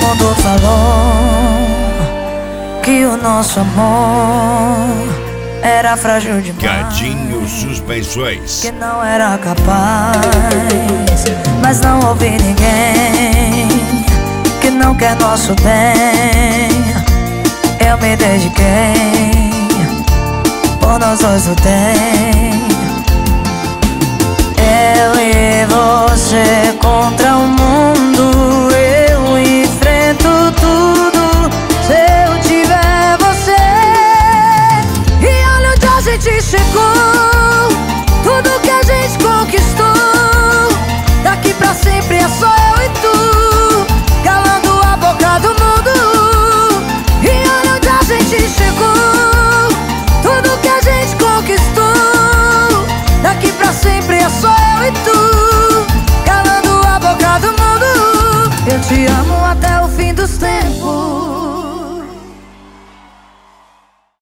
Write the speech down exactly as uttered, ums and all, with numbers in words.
mundo falou que o nosso amor era frágil demais, Gatinho Suspensões, que não era capaz. Mas não ouvi ninguém que não quer nosso bem. Eu me dediquei, por nós dois lutei. Eu e você contra o mundo, eu enfrento tudo se eu tiver você. E olha onde a gente chegou, tudo que a gente conquistou. Daqui pra sempre é só eu e tu, calando a boca do mundo. E olha onde a gente chegou, tudo que a gente conquistou. Daqui pra sempre é só eu e tu, calando a boca do mundo. Eu te amo até o fim dos tempos.